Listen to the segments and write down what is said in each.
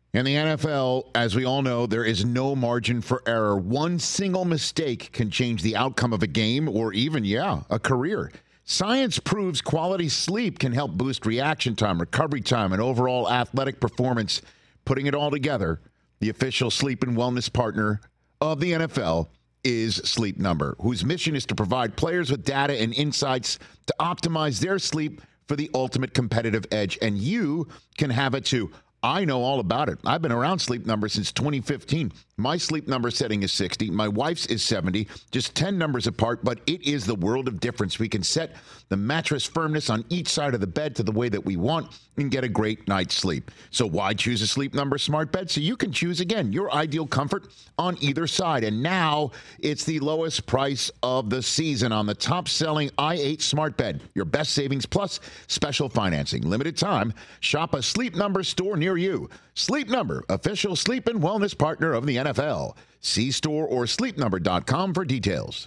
In the NFL, as we all know, there is no margin for error. One single mistake can change the outcome of a game or even, a career. Science proves quality sleep can help boost reaction time, recovery time, and overall athletic performance. Putting it all together, the official sleep and wellness partner of the NFL is Sleep Number, whose mission is to provide players with data and insights to optimize their sleep for the ultimate competitive edge. And you can have it too. I know all about it. I've been around Sleep Number since 2015. My Sleep Number setting is 60. My wife's is 70, just 10 numbers apart, but it is the world of difference. We can set the mattress firmness on each side of the bed to the way that we want and get a great night's sleep. So why choose a Sleep Number smart bed? So you can choose, again, your ideal comfort on either side. And now it's the lowest price of the season on the top-selling i8 smart bed. Your best savings plus special financing. Limited time. Shop a Sleep Number store near you. Sleep Number, official sleep and wellness partner of the NFL. See store or sleepnumber.com for details.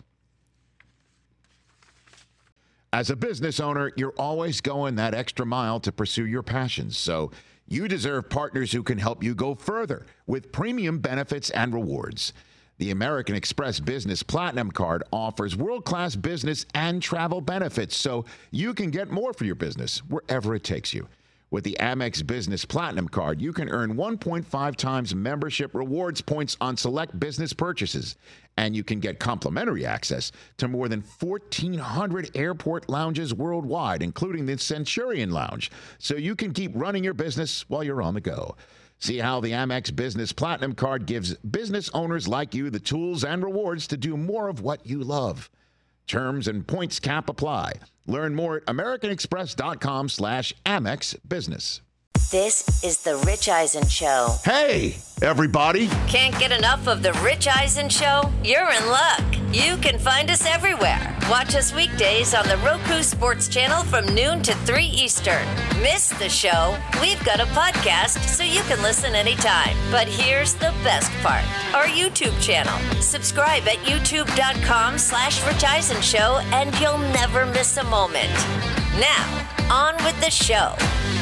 As a business owner, you're always going that extra mile to pursue your passions. So you deserve partners who can help you go further with premium benefits and rewards. The American Express Business Platinum Card offers world-class business and travel benefits, so you can get more for your business wherever it takes you. With the Amex Business Platinum Card, you can earn 1.5 times membership rewards points on select business purchases, and you can get complimentary access to more than 1,400 airport lounges worldwide, including the Centurion Lounge, so you can keep running your business while you're on the go. See how the Amex Business Platinum Card gives business owners like you the tools and rewards to do more of what you love. Terms and points cap apply. Learn more at americanexpress.com/Amex Business. This is The Rich Eisen Show. Hey, everybody. Can't get enough of The Rich Eisen Show? You're in luck. You can find us everywhere. Watch us weekdays on the Roku Sports Channel from noon to 3 Eastern. Miss the show? We've got a podcast so you can listen anytime. But here's the best part. Our YouTube channel. Subscribe at youtube.com/Rich Eisen Show and you'll never miss a moment. Now, on with the show.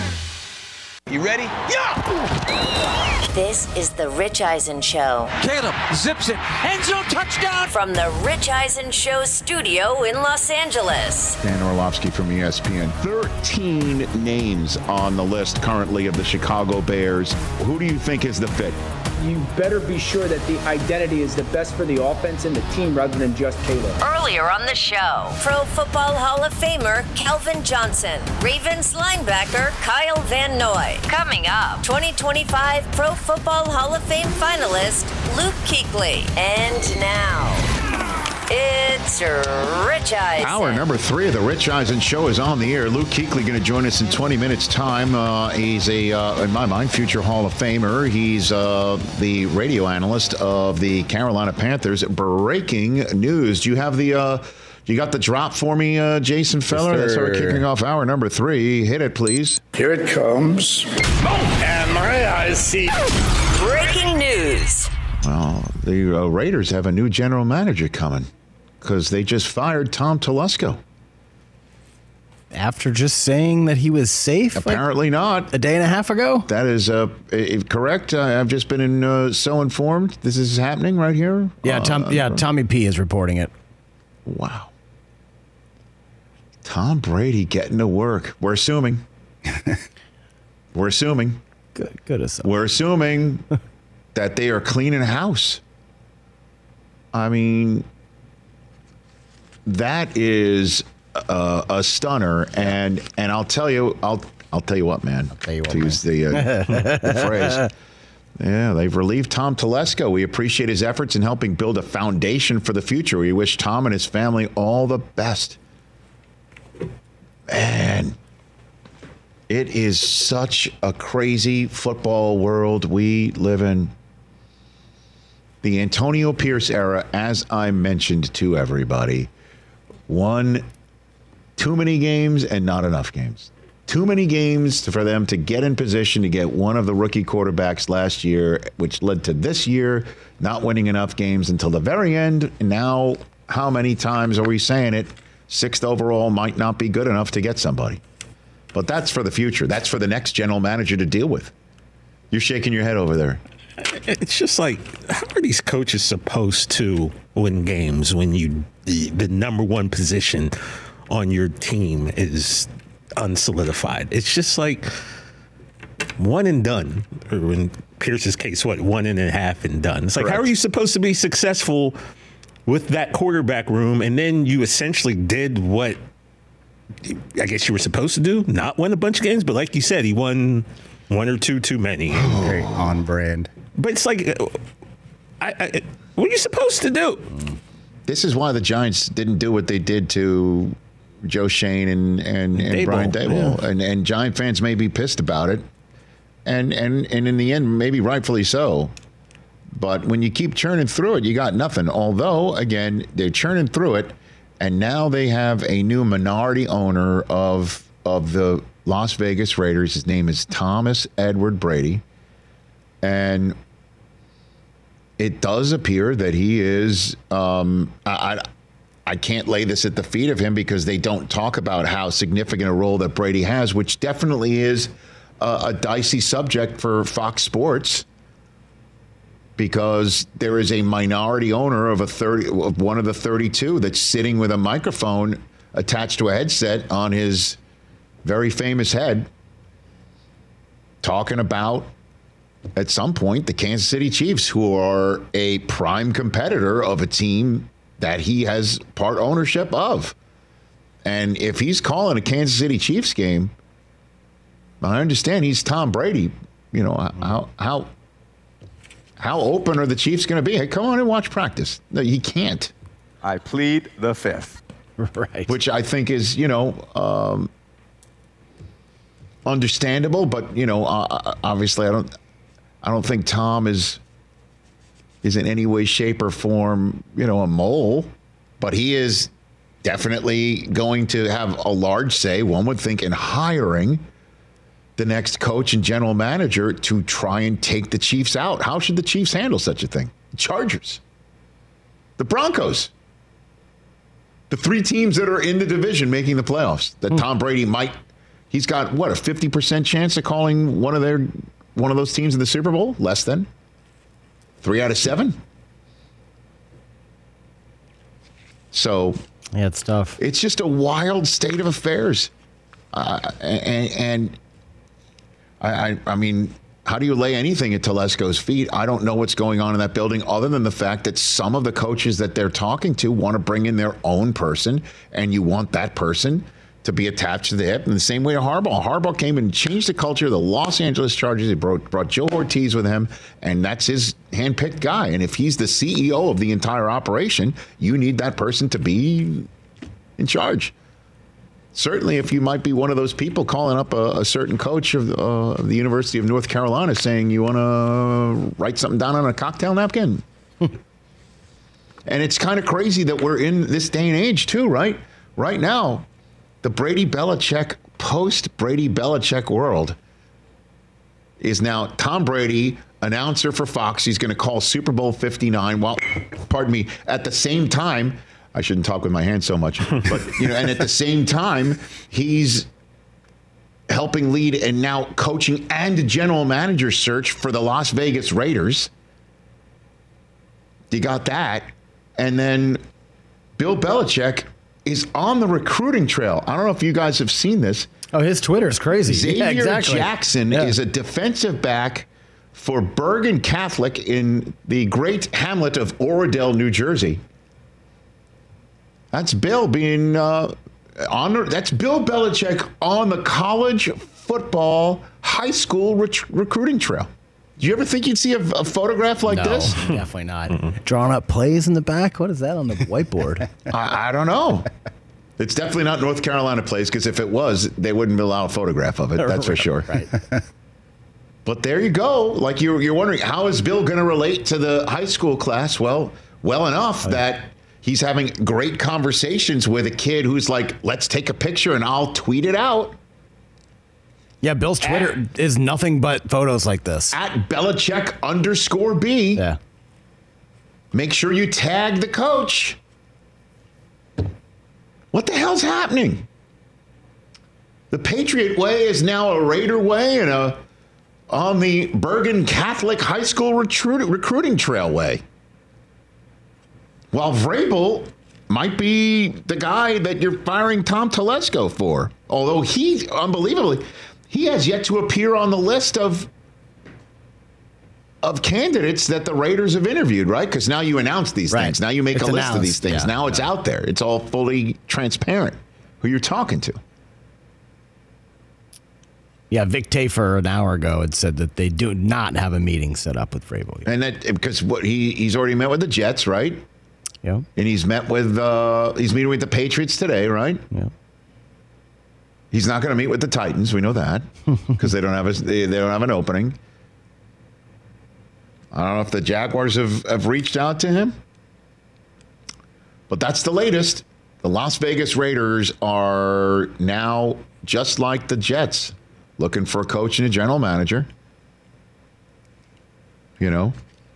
You ready? Yeah! This is The Rich Eisen Show. Caleb zips it. End zone touchdown! From The Rich Eisen Show studio in Los Angeles. Dan Orlovsky from ESPN. 13 names on the list currently of the Chicago Bears. Who do you think is the fit? You better be sure that the identity is the best for the offense and the team rather than just Caleb. Earlier on the show, Pro Football Hall of Famer Calvin Johnson, Ravens linebacker Kyle Van Noy. Coming up, 2025 Pro Football Hall of Fame finalist Luke Kuechly. And now, it's Rich Eisen. Hour number 3 of the Rich Eisen Show is on the air. Luke Kuechly going to join us in 20 minutes' time. He's in my mind, future Hall of Famer. He's the radio analyst of the Carolina Panthers. Breaking news. Do you have the... You got the drop for me, Jason Feller? Yes, that's how we're kicking off hour number 3. Hit it, please. Here it comes. Oh, and my eyes see. Breaking news. Well, the Raiders have a new general manager coming because they just fired Tom Telesco. After just saying that he was safe? Apparently not. A day and a half ago? That is correct. I've just been so informed. This is happening right here? Yeah, Tommy P is reporting it. Wow. Tom Brady getting to work. We're assuming. We're assuming. Good assumption. We're assuming that they are cleaning house. I mean, that is a stunner, and I'll tell you what, man. To use the phrase. Yeah, they've relieved Tom Telesco. We appreciate his efforts in helping build a foundation for the future. We wish Tom and his family all the best. Man, it is such a crazy football world we live in. The Antonio Pierce era, as I mentioned to everybody, won too many games and not enough games. Too many games for them to get in position to get one of the rookie quarterbacks last year, which led to this year not winning enough games until the very end. And now, how many times are we saying it? 6th overall might not be good enough to get somebody. But that's for the future. That's for the next general manager to deal with. You're shaking your head over there. It's just like, how are these coaches supposed to win games when the number one position on your team is unsolidified? It's just like one and done. Or in Pierce's case, 1.5 and done. It's like, Correct. how are you supposed to be successful with that quarterback room? And then you essentially did what I guess you were supposed to do, not win a bunch of games. But like you said, he won one or two too many. Very on brand. But it's like, what are you supposed to do? This is why the Giants didn't do what they did to Joe Shane and Daboll, Brian Daboll. yeah. And Giant fans may be pissed about it. And in the end, maybe rightfully so. But when you keep churning through it, you got nothing. Although, again, they're churning through it. And now they have a new minority owner of the Las Vegas Raiders. His name is Thomas Edward Brady. And it does appear that he is, I can't lay this at the feet of him because they don't talk about how significant a role that Brady has, which definitely is a dicey subject for Fox Sports, because there is a minority owner of one of the 32 that's sitting with a microphone attached to a headset on his very famous head, talking about, at some point, the Kansas City Chiefs, who are a prime competitor of a team that he has part ownership of. And if he's calling a Kansas City Chiefs game, I understand he's Tom Brady. You know, how open are the Chiefs going to be? Hey, come on and watch practice. No, he can't. I plead the fifth. Right. Which I think is, understandable. But, obviously I don't think Tom is in any way, shape, or form, a mole. But he is definitely going to have a large say, one would think, in hiring the next coach and general manager to try and take the Chiefs out. How should the Chiefs handle such a thing? The Chargers, the Broncos, the three teams that are in the division making the playoffs that Tom Brady he's got, a 50% chance of calling one of those teams in the Super Bowl? Less than 3 out of 7. So yeah, it's tough. It's just a wild state of affairs. I mean, how do you lay anything at Telesco's feet? I don't know what's going on in that building other than the fact that some of the coaches that they're talking to want to bring in their own person, and you want that person to be attached to the hip in the same way to Harbaugh. Harbaugh came and changed the culture of the Los Angeles Chargers. He brought Joe Ortiz with him, and that's his handpicked guy. And if he's the CEO of the entire operation, you need that person to be in charge. Certainly, if you might be one of those people calling up a certain coach of the University of North Carolina saying you want to write something down on a cocktail napkin. And it's kind of crazy that we're in this day and age, too, right? Right now, the Brady Belichick, post-Brady Belichick world is now Tom Brady, announcer for Fox. He's going to call Super Bowl 59 while, at the same time, I shouldn't talk with my hands so much, but, and at the same time, he's helping lead and now coaching and general manager search for the Las Vegas Raiders. You got that. And then Bill Belichick is on the recruiting trail. I don't know if you guys have seen this. Oh, his Twitter's crazy. Xavier Jackson is a defensive back for Bergen Catholic in the great hamlet of Oradell, New Jersey. That's Bill being that's Bill Belichick on the college football high school recruiting trail. Do you ever think you'd see a photograph like this? No, definitely not. Drawing up plays in the back? What is that on the whiteboard? I don't know. It's definitely not North Carolina plays, because if it was, they wouldn't allow a photograph of it. That's for sure. Right. But there you go. Like you're wondering, how is Bill going to relate to the high school class? Well enough that he's having great conversations with a kid who's like, let's take a picture and I'll tweet it out. Yeah, Bill's Twitter is nothing but photos like this. At Belichick_B. Yeah. Make sure you tag the coach. What the hell's happening? The Patriot way is now a Raider way, and a on the Bergen Catholic High School recruiting trailway. While Vrabel might be the guy that you're firing Tom Telesco for, although he, unbelievably, he has yet to appear on the list of candidates that the Raiders have interviewed, right? Because now you announce these things. Now you make a list of these things. Now it's out there. It's all fully transparent who you're talking to. Yeah, Vic Tafer an hour ago had said that they do not have a meeting set up with Vrabel yet. And that because he's already met with the Jets, right? Yeah. And he's met with he's meeting with the Patriots today, right? Yeah. He's not going to meet with the Titans. We know that because they don't have an opening. I don't know if the Jaguars have reached out to him, but that's the latest. The Las Vegas Raiders are now just like the Jets, looking for a coach and a general manager. You know,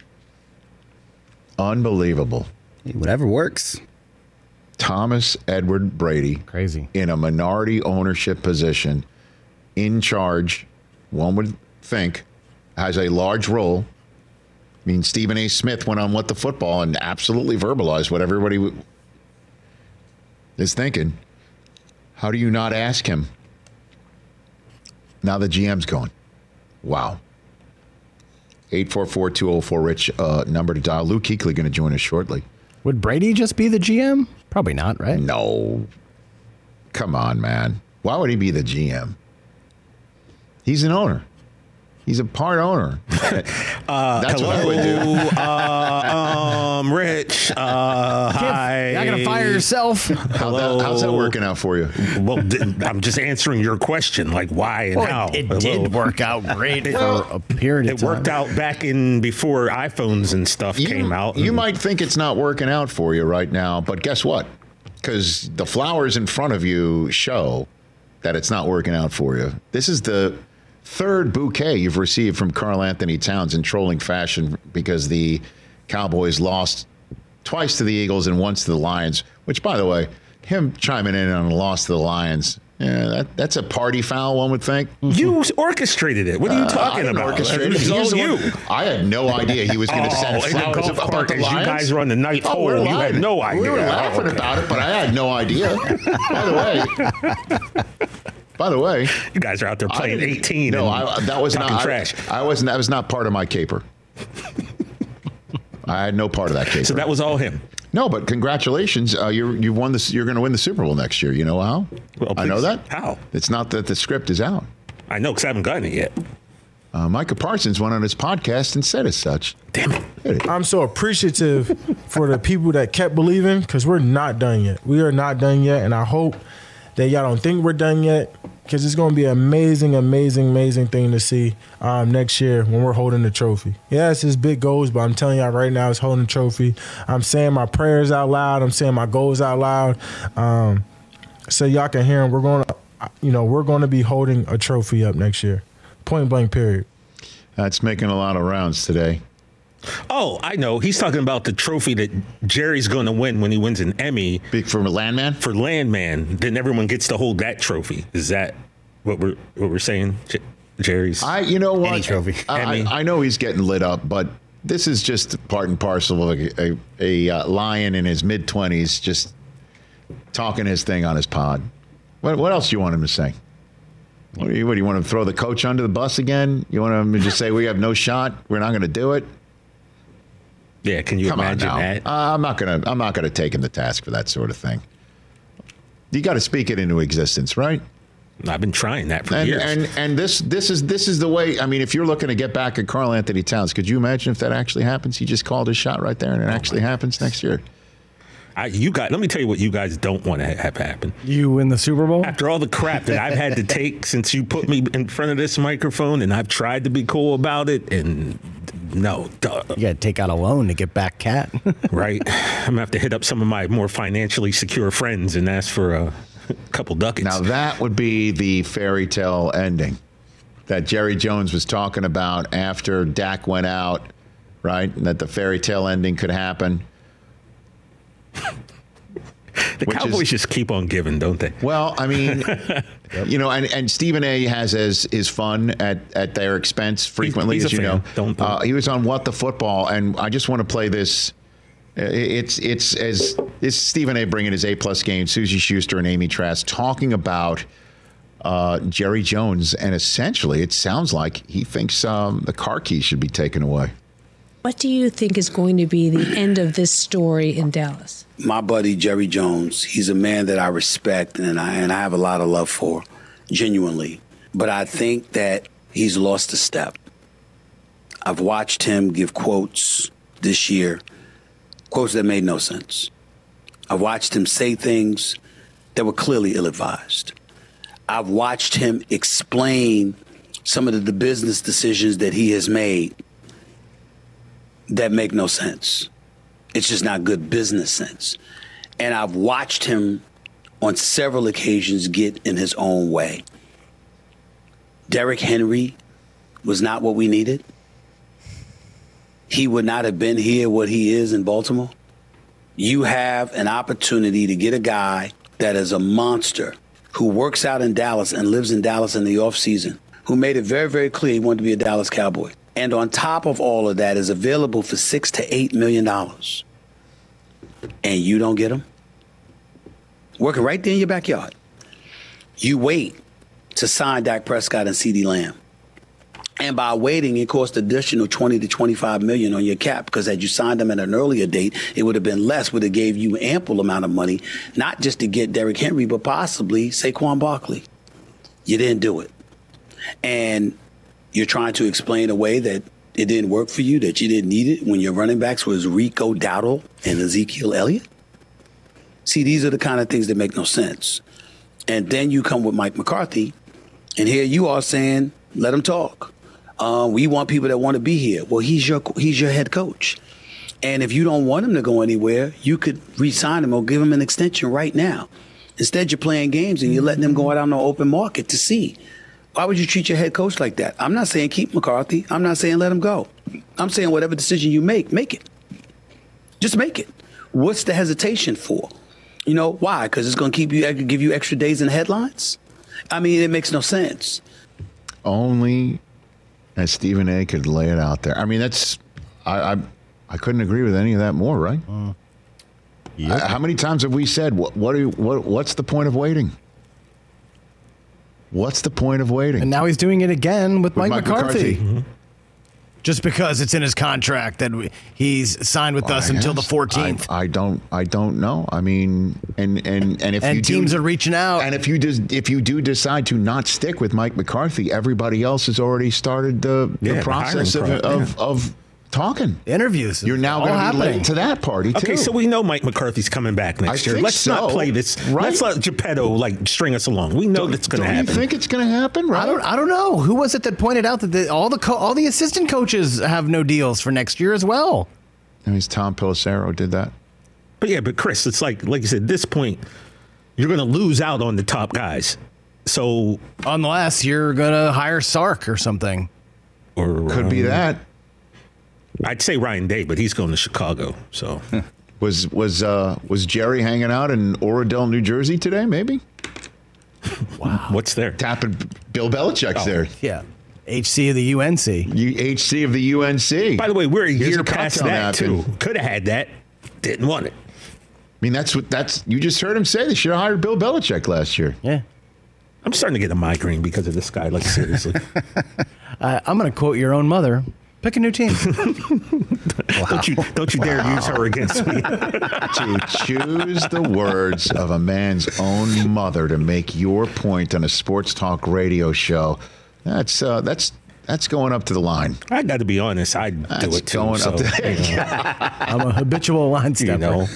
unbelievable. Whatever works. Thomas Edward Brady, crazy, in a minority ownership position, in charge. One would think has a large role. I mean, Stephen A. Smith went on What the Football and absolutely verbalized what everybody is thinking. How do you not ask him? Now the GM's going. Wow. 844-204-RICH, number to dial. Luke Kuechly going to join us shortly. Would Brady just be the GM? Probably not, right? No. Come on, man. Why would he be the GM? He's an owner. He's a part owner. That's hello, what I would do. Rich. Hi. You're not going to fire yourself? How's that working out for you? Well, I'm just answering your question, like why and how. It did work out great for a period of time. It worked out back before iPhones and stuff came out. You might think it's not working out for you right now, but guess what? Because the flowers in front of you show that it's not working out for you. This is the third bouquet you've received from Karl Anthony Towns in trolling fashion because the Cowboys lost twice to the Eagles and once to the Lions, which, by the way, him chiming in on a loss to the Lions, that's a party foul, one would think. You orchestrated it. What are you talking about? Orchestrated. It was all you. I had no idea he was going to send flowers about the Lions. You guys were on the ninth hole. You had no idea. We were laughing about it, but I had no idea. By the way, you guys are out there playing 18. No, that was not trash. That was not part of my caper. I had no part of that caper. So that was all him. No, but congratulations. You've won this. You're going to win the Super Bowl next year. You know how? Well, I know that. How? It's not that the script is out. I know because I haven't gotten it yet. Micah Parsons went on his podcast and said as such. Damn it. I'm so appreciative for the people that kept believing because we're not done yet. We are not done yet, and I hope that y'all don't think we're done yet because it's going to be an amazing, amazing, amazing thing to see next year when we're holding the trophy. Yes, it's big goals, but I'm telling y'all right now it's holding the trophy. I'm saying my prayers out loud. I'm saying my goals out loud so y'all can hear them. We're going to be holding a trophy up next year. Point blank, period. That's making a lot of rounds today. Oh, I know. He's talking about the trophy that Jerry's going to win when he wins an Emmy. For Landman? For Landman. Then everyone gets to hold that trophy. Is that what we're saying, Jerry's? You know what? Any trophy. I know he's getting lit up, but this is just part and parcel of a lion in his mid-20s just talking his thing on his pod. What else do you want him to say? What do you want to throw the coach under the bus again? You want him to just say we have no shot? We're not going to do it? Yeah, can you imagine that? I'm not gonna take him to task for that sort of thing. You got to speak it into existence, right? I've been trying that for years. And this is the way. I mean, if you're looking to get back at Karl Anthony Towns, could you imagine if that actually happens? He just called his shot right there, and it actually happens next year. Let me tell you what you guys don't want to have happen. You win the Super Bowl? After all the crap that I've had to take since you put me in front of this microphone, and I've tried to be cool about it, and no. Duh. You got to take out a loan to get back Cat. Right. I'm going to have to hit up some of my more financially secure friends and ask for a couple ducats. Now, that would be the fairy tale ending that Jerry Jones was talking about after Dak went out, right? And that the fairy tale ending could happen. The Cowboys just keep on giving, don't they? Well, I mean, and Stephen A. has his fun at their expense frequently, he's as you fan. know. He was on What the Football, and I just want to play this. It's Stephen A. bringing his A+ game, Susie Schuster and Amy Trask talking about Jerry Jones, and essentially it sounds like he thinks the car keys should be taken away. What do you think is going to be the end of this story in Dallas? My buddy Jerry Jones, he's a man that I respect and I have a lot of love for, genuinely. But I think that he's lost a step. I've watched him give quotes this year, quotes that made no sense. I've watched him say things that were clearly ill-advised. I've watched him explain some of the business decisions that he has made that make no sense. It's just not good business sense. And I've watched him on several occasions get in his own way. Derrick Henry was not what we needed. He would not have been here what he is in Baltimore. You have an opportunity to get a guy that is a monster who works out in Dallas and lives in Dallas in the offseason, who made it very, very clear he wanted to be a Dallas Cowboy. And on top of all of that is available for $6 to $8 million. And you don't get him? Working right there in your backyard. You wait to sign Dak Prescott and CeeDee Lamb. And by waiting, it costs additional $20 to $25 million on your cap, because had you signed them at an earlier date, it would have been less, would have gave you ample amount of money, not just to get Derrick Henry, but possibly Saquon Barkley. You didn't do it. And you're trying to explain away that it didn't work for you, that you didn't need it when your running backs was Rico Dowdle and Ezekiel Elliott? See, these are the kind of things that make no sense. And then you come with Mike McCarthy, and here you are saying, let him talk. We want people that want to be here. Well, he's your head coach. And if you don't want him to go anywhere, you could re-sign him or give him an extension right now. Instead, you're playing games and you're letting him go out on the open market to see. Why would you treat your head coach like that? I'm not saying keep McCarthy. I'm not saying let him go. I'm saying whatever decision you make it. Just make it. What's the hesitation for? You know, why? Because it's going to give you extra days in headlines? I mean, it makes no sense. Only as Stephen A. could lay it out there. I mean, I couldn't agree with any of that more, right? Yep. How many times have we said, what's the point of waiting? What's the point of waiting? And now he's doing it again with Mike McCarthy. Mm-hmm. Just because it's in his contract that he's signed with us until the 14th. I don't know. I mean, and if teams are reaching out, and if you do decide to not stick with Mike McCarthy, everybody else has already started the process of talking interviews. You're now going to be late to that party too. Okay, so we know Mike McCarthy's coming back next year. Let's not play this. Right? Let's let Geppetto string us along. We know that's going to happen. Do you think it's going to happen? Right? I don't know. Who was it that pointed out that all the assistant coaches have no deals for next year as well? I mean, Tom Pelissero did that. But Chris, it's like you said, at this point, you're going to lose out on the top guys. So unless you're going to hire Sark or something, or could be that. I'd say Ryan Day, but he's going to Chicago. So was Jerry hanging out in Oradell, New Jersey today? Maybe. Wow, what's there? Tapping Bill Belichick's there. Yeah, HC of the UNC. HC of the UNC. By the way, we're a year past that too. Could have had that, didn't want it. I mean, that's you just heard him say they should have hired Bill Belichick last year. Yeah. I'm starting to get a migraine because of this guy. Like seriously. I'm going to quote your own mother. Pick a new team. Wow. Don't you dare use her against me. To choose the words of a man's own mother to make your point on a sports talk radio show, that's going up to the line. I got to be honest, I'd do it too. Going up I'm a habitual line stepper.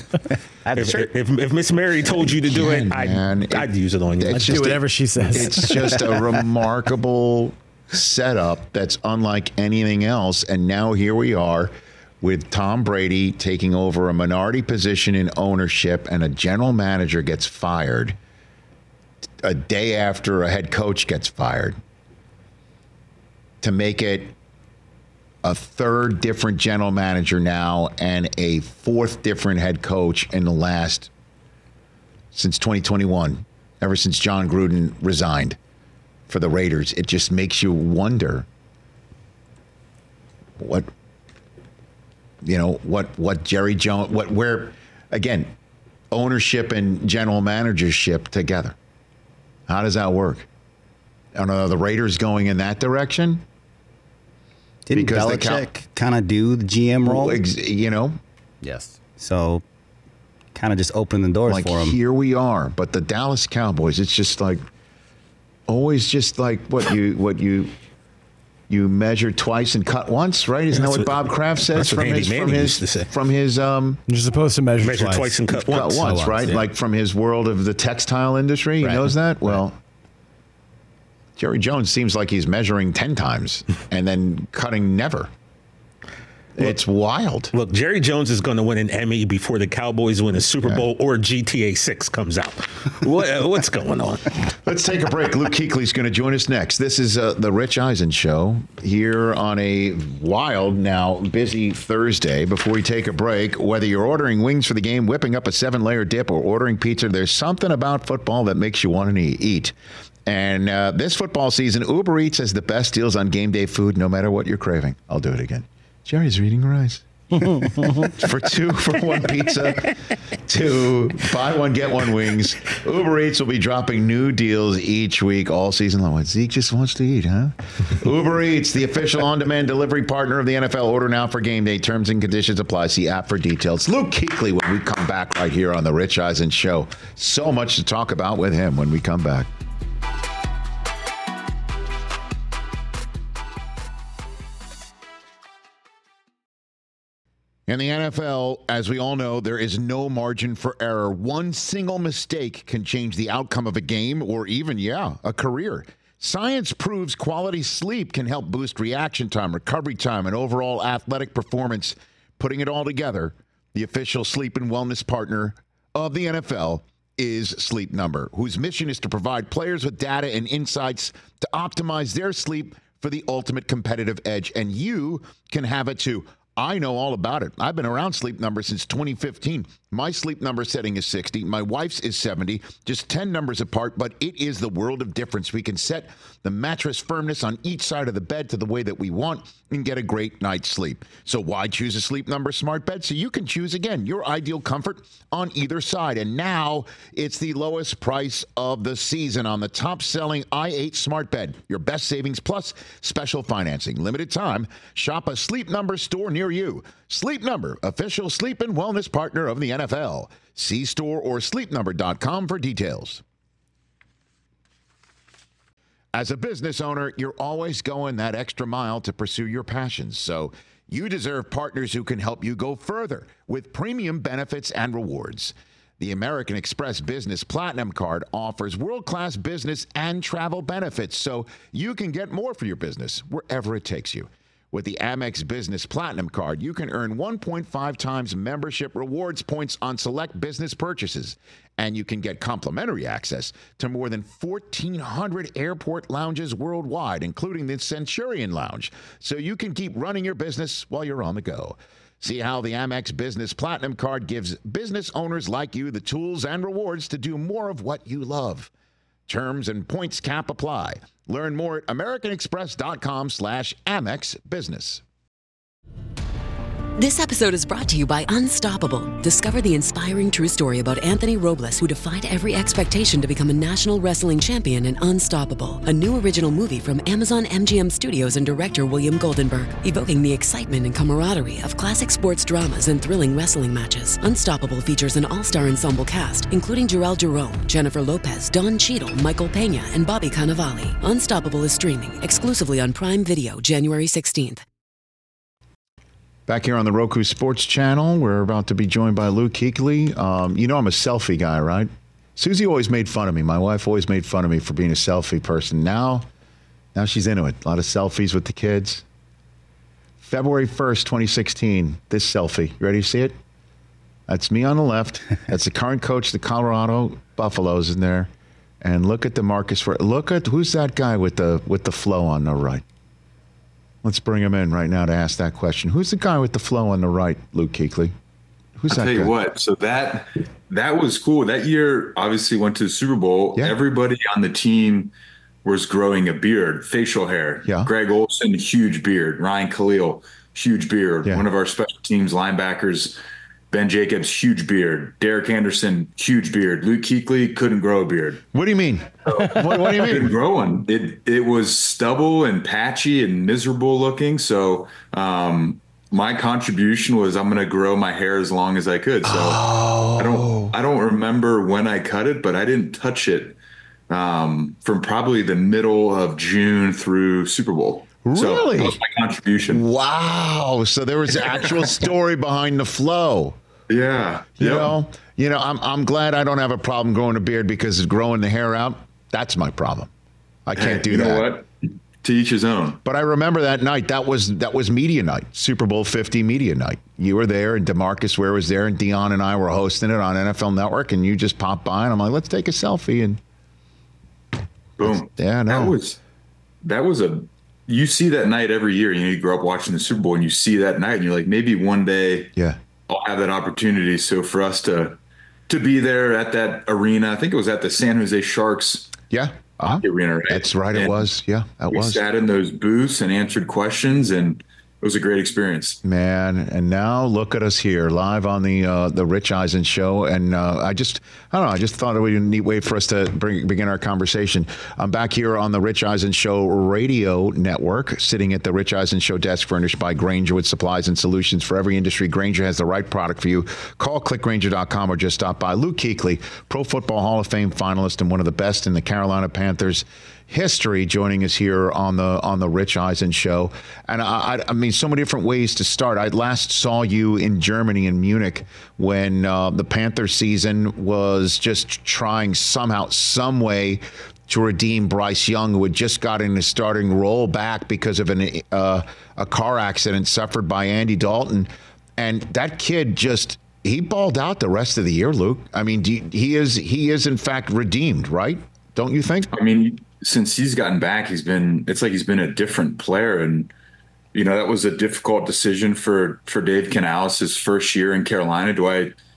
If Miss Mary told you to do it, I'd use it on you. Let's do whatever she says. It's just a remarkable setup that's unlike anything else. And now here we are with Tom Brady taking over a minority position in ownership, and a general manager gets fired a day after a head coach gets fired, to make it a third different general manager now and a fourth different head coach in the last since 2021, ever since John Gruden resigned for the Raiders. It just makes you wonder what Jerry Jones, where, again, ownership and general managership together. How does that work? Are the Raiders going in that direction? Didn't Belichick kind of do the GM role? Yes. So kind of just opened the doors for him. Here we are. But the Dallas Cowboys, it's just like, always just like what you measure twice and cut once, right? Isn't that what Bob Kraft says from his You're supposed to measure twice and cut once, right? Yeah. Like from his world of the textile industry. He knows that? Well, Jerry Jones seems like he's measuring 10 times and then cutting never. It's wild. Look, Jerry Jones is going to win an Emmy before the Cowboys win a Super Bowl or GTA 6 comes out. What's going on? Let's take a break. Luke Kuechly is going to join us next. This is the Rich Eisen Show here on a wild, now busy Thursday. Before we take a break, whether you're ordering wings for the game, whipping up a 7-layer dip, or ordering pizza, there's something about football that makes you want to eat. And this football season, Uber Eats has the best deals on game day food, no matter what you're craving. I'll do it again. Jerry's reading rice. For 2 for 1 pizza, to buy one, get one wings. Uber Eats will be dropping new deals each week all season long. Zeke just wants to eat, huh? Uber Eats, the official on-demand delivery partner of the NFL. Order now for game day. Terms and conditions apply. See app for details. Luke Kuechly when we come back right here on the Rich Eisen Show. So much to talk about with him when we come back. In the NFL, as we all know, there is no margin for error. One single mistake can change the outcome of a game or even, a career. Science proves quality sleep can help boost reaction time, recovery time, and overall athletic performance. Putting it all together, the official sleep and wellness partner of the NFL is Sleep Number, whose mission is to provide players with data and insights to optimize their sleep for the ultimate competitive edge. And you can have it too. I know all about it. I've been around Sleep Number since 2015. My sleep number setting is 60. My wife's is 70. Just 10 numbers apart, but it is the world of difference. We can set the mattress firmness on each side of the bed to the way that we want and get a great night's sleep. So why choose a Sleep Number smart bed? So you can choose, again, your ideal comfort on either side. And now it's the lowest price of the season on the top-selling i8 smart bed. Your best savings plus special financing. Limited time. Shop a Sleep Number store near you. Sleep Number, official sleep and wellness partner of the NFL. See store or sleepnumber.com for details. As a business owner, you're always going that extra mile to pursue your passions. So you deserve partners who can help you go further with premium benefits and rewards. The American Express Business Platinum Card offers world-class business and travel benefits, so you can get more for your business wherever it takes you. With the Amex Business Platinum Card, you can earn 1.5 times membership rewards points on select business purchases, and you can get complimentary access to more than 1,400 airport lounges worldwide, including the Centurion Lounge, so you can keep running your business while you're on the go. See how the Amex Business Platinum Card gives business owners like you the tools and rewards to do more of what you love. Terms and points cap apply. Learn more at americanexpress.com/Amex Business. This episode is brought to you by Unstoppable. Discover the inspiring true story about Anthony Robles, who defied every expectation to become a national wrestling champion in Unstoppable, a new original movie from Amazon MGM Studios and director William Goldenberg, evoking the excitement and camaraderie of classic sports dramas and thrilling wrestling matches. Unstoppable features an all-star ensemble cast, including Jarrell Jerome, Jennifer Lopez, Don Cheadle, Michael Pena, and Bobby Cannavale. Unstoppable is streaming exclusively on Prime Video January 16th. Back here on the Roku Sports Channel, we're about to be joined by Luke Kuechly. You know I'm a selfie guy, right? Susie always made fun of me. My wife always made fun of me for being a selfie person. Now she's into it. A lot of selfies with the kids. February 1st, 2016, this selfie. You ready to see it? That's me on the left. That's the current coach of the Colorado Buffaloes in there. And look at DeMarcus. Look at who's that guy with the flow on the right. Let's bring him in right now to ask that question. Who's the guy with the flow on the right, Luke Kuechly? Who's that guy? I'll tell you what. So that that was cool. That year, obviously, went to the Super Bowl. Yeah. Everybody on the team was growing a beard, facial hair. Yeah. Greg Olsen, huge beard. Ryan Khalil, huge beard. Yeah. One of our special teams linebackers, Ben Jacobs, huge beard. Derek Anderson, huge beard. Luke Kuechly couldn't grow a beard. What do you mean? What do you mean? Couldn't grow one. It was stubble and patchy and miserable looking. So my contribution was I'm going to grow my hair as long as I could. So I don't remember when I cut it, but I didn't touch it from probably the middle of June through Super Bowl. Really? So that was my contribution. Wow. So there was actual story behind the flow. Yeah. You know, I'm glad I don't have a problem growing a beard, because growing the hair out, that's my problem. I can't do that. You know what? To each his own. But I remember that night. That was media night, Super Bowl 50 media night. You were there, and DeMarcus Ware was there, and Dion and I were hosting it on NFL Network, and you just popped by, and I'm like, let's take a selfie, and boom. Yeah, no. That was you see that night every year. You know, you grow up watching the Super Bowl, and you see that night, and you're like, maybe one day, I'll have that opportunity. So for us to be there at that arena, I think it was at the San Jose Sharks. Yeah. Arena, right? That's right. It was. Yeah, we sat in those booths and answered questions, and it was a great experience. Man, and now look at us here live on the Rich Eisen show. And I don't know. I just thought it would be a neat way for us to begin our conversation. I'm back here on the Rich Eisen Show radio network, sitting at the Rich Eisen Show desk, furnished by Grainger, with supplies and solutions for every industry. Grainger has the right product for you. Call clickgrainger.com or just stop by. Luke Kuechly, Pro Football Hall of Fame finalist and one of the best in the Carolina Panthers history, joining us here on the Rich Eisen Show. And I mean, so many different ways to start. I last saw you in Germany, in Munich, when the Panthers season was just trying somehow, some way to redeem Bryce Young, who had just gotten his starting role back because of a car accident suffered by Andy Dalton. And that kid he balled out the rest of the year, Luke. I mean, he is in fact redeemed, right? Don't you think? I mean, since he's gotten back, it's like he's been a different player. And, you know, that was a difficult decision for Dave Canales, his first year in Carolina. Do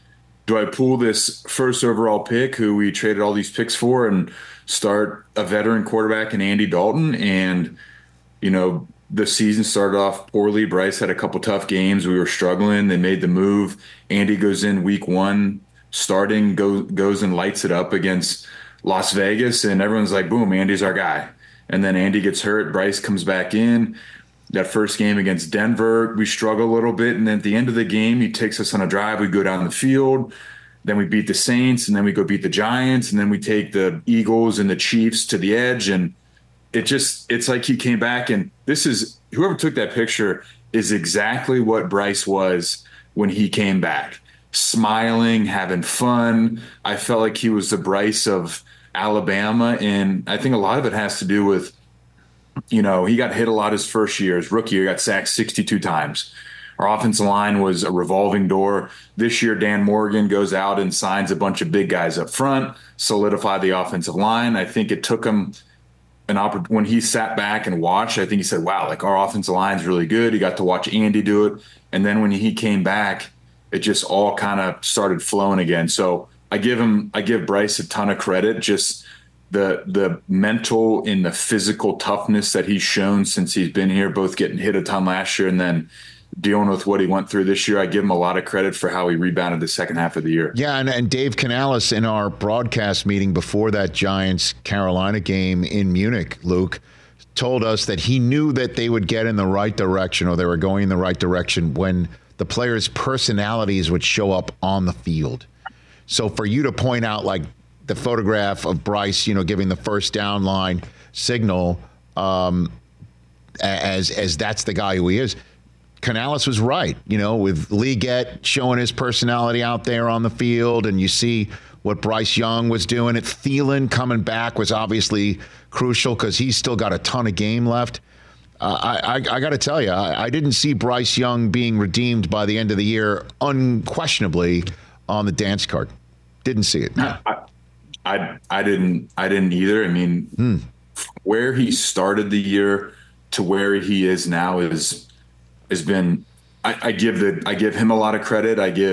I pull this first overall pick, who we traded all these picks for, and start a veteran quarterback in Andy Dalton? And, you know, the season started off poorly. Bryce had a couple tough games. We were struggling. They made the move. Andy goes in week one, starting, goes and lights it up against Las Vegas, and everyone's like, boom, Andy's our guy. And then Andy gets hurt. Bryce comes back in. That first game against Denver, we struggle a little bit. And then at the end of the game, he takes us on a drive. We go down the field. Then we beat the Saints, and then we go beat the Giants, and then we take the Eagles and the Chiefs to the edge. And it's like he came back, and whoever took that picture is exactly what Bryce was when he came back. Smiling, having fun. I felt like he was the Bryce of Alabama, and I think a lot of it has to do with, you know, he got hit a lot his first year. His rookie year, got sacked 62 times. Our offensive line was a revolving door. This year, Dan Morgan goes out and signs a bunch of big guys up front, solidify the offensive line. I think it took him when he sat back and watched, I think he said, wow, like, our offensive line's really good. He got to watch Andy do it. And then when he came back, it just all kind of started flowing again. So I give Bryce a ton of credit. Just the mental and the physical toughness that he's shown since he's been here, both getting hit a ton last year and then dealing with what he went through this year. I give him a lot of credit for how he rebounded the second half of the year. Yeah, and Dave Canales, in our broadcast meeting before that Giants-Carolina game in Munich, Luke, told us that he knew that they would get in the right direction, or they were going in the right direction, when the players' personalities would show up on the field. So for you to point out, like, the photograph of Bryce, you know, giving the first down line signal as that's the guy who he is, Canales was right, you know, with Leggett showing his personality out there on the field, and you see what Bryce Young was doing. Thielen coming back was obviously crucial because he's still got a ton of game left. I got to tell you, I didn't see Bryce Young being redeemed by the end of the year unquestionably on the dance card. Didn't see it. I didn't either. I mean, where he started the year to where he is now has been. I give him a lot of credit. I give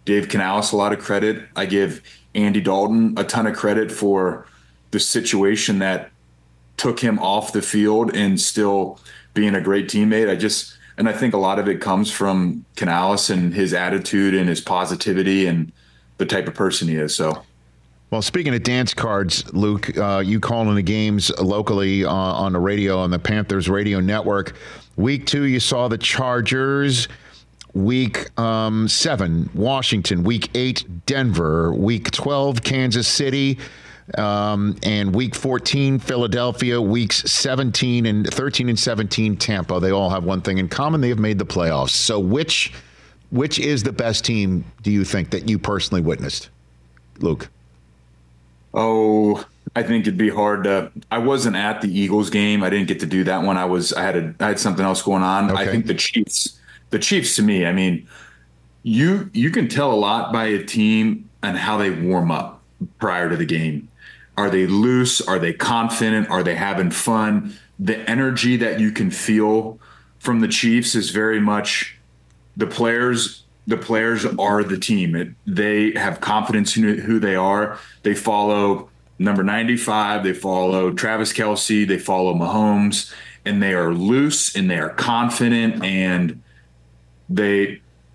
Dave Canales a lot of credit. I give Andy Dalton a ton of credit for the situation that took him off the field and still being a great teammate. And I think a lot of it comes from Canales and his attitude and his positivity and the type of person he is. So, well, speaking of dance cards, Luke, you calling the games locally on the radio, on the Panthers radio network. Week 2, you saw the Chargers. Week 7, Washington. Week 8, Denver. Week 12, Kansas City. And week 14, Philadelphia. Weeks 13 and 17, Tampa. They all have one thing in common. They have made the playoffs. So which is the best team, do you think, that you personally witnessed, Luke? Oh, I think it'd be hard to. I wasn't at the Eagles game. I didn't get to do that one. I had something else going on. Okay. I think the Chiefs to me, I mean, you can tell a lot by a team and how they warm up prior to the game. Are they loose? Are they confident? Are they having fun? The energy that you can feel from the Chiefs is very much the players. The players are the team. They have confidence in who they are. They follow number 95. They follow Travis Kelce. They follow Mahomes, and they are loose and they are confident, and they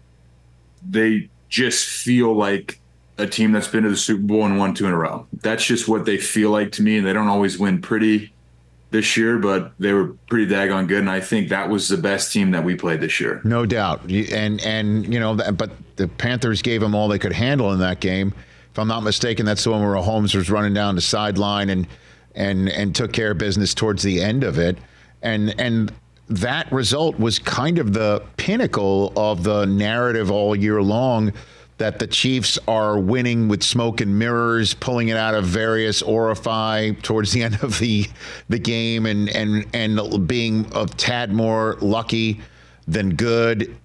just feel like a team that's been to the Super Bowl and won 2 in a row. That's just what they feel like to me, and they don't always win pretty this year, but they were pretty daggone good, and I think that was the best team that we played this year. No doubt. And you know, but the Panthers gave them all they could handle in that game. If I'm not mistaken, that's the one where Mahomes was running down the sideline and took care of business towards the end of it. And that result was kind of the pinnacle of the narrative all year long, that the Chiefs are winning with smoke and mirrors, pulling it out of various orifice towards the end of the game, and being a tad more lucky than good.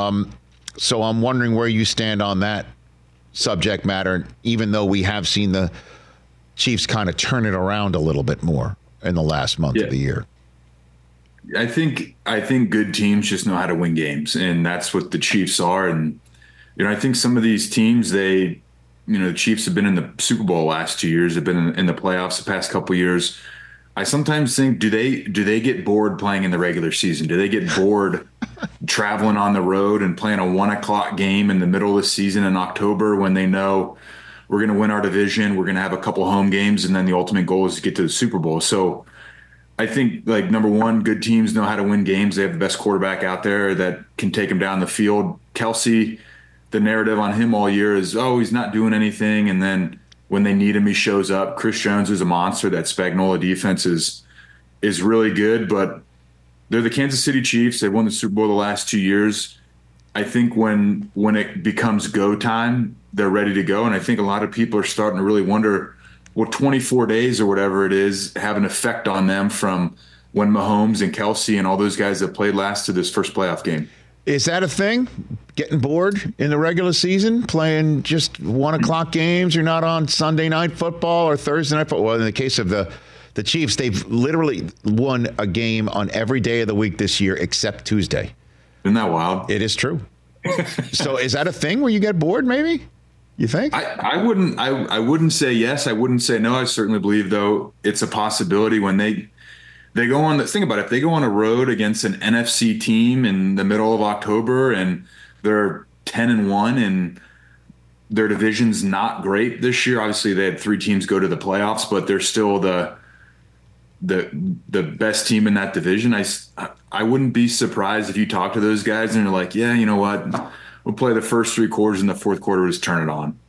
So I'm wondering where you stand on that subject matter, even though we have seen the Chiefs kind of turn it around a little bit more in the last month of the year. I think good teams just know how to win games, and that's what the Chiefs are. And I think some of these teams, the Chiefs have been in the Super Bowl the last 2 years, have been in the playoffs the past couple of years. I sometimes think, do they get bored playing in the regular season? Do they get bored traveling on the road and playing a 1:00 game in the middle of the season in October when they know we're going to win our division, we're going to have a couple home games, and then the ultimate goal is to get to the Super Bowl? So I think, like, number one, good teams know how to win games. They have the best quarterback out there that can take them down the field. Kelce, the narrative on him all year is, oh, he's not doing anything. And then when they need him, he shows up. Chris Jones is a monster. That Spagnuolo defense is really good, but they're the Kansas City Chiefs. They've won the Super Bowl the last 2 years. I think when it becomes go time, they're ready to go. And I think a lot of people are starting to really wonder, will 24 days or whatever it is have an effect on them from when Mahomes and Kelce and all those guys that played last to this first playoff game? Is that a thing? Getting bored in the regular season, playing just 1:00 games? You're not on Sunday night football or Thursday night football. Well, in the case of the Chiefs, they've literally won a game on every day of the week this year except Tuesday. Isn't that wild? It is true. So is that a thing where you get bored, maybe? You think? I wouldn't say yes. I wouldn't say no. I certainly believe, though, it's a possibility when they go on. Think about it. If they go on a road against an NFC team in the middle of October and they're 10-1 and their division's not great this year. Obviously, they had 3 teams go to the playoffs, but they're still the best team in that division. I wouldn't be surprised if you talk to those guys and they're like, yeah, you know what? We'll play the first 3 quarters, and the fourth quarter we'll just turn it on.